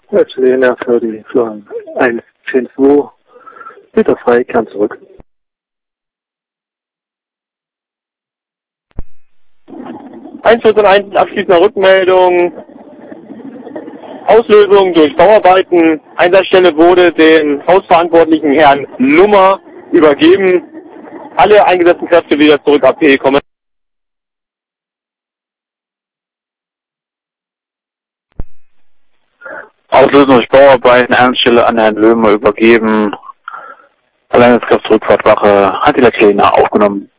Lena für die Führung 1.10.2. Bitte frei, Kern zurück. 1.14.1 abschließender Rückmeldung. Auslösung durch Bauarbeiten. Einsatzstelle wurde den Hausverantwortlichen Herrn Nummer übergeben. Alle eingesetzten Kräfte wieder zurück AP kommen. Auslösung durch Bauarbeiten, Einsatzstelle an Herrn Löhmer übergeben. Alleinheitskraft Rückfahrtwache hat die Lena aufgenommen.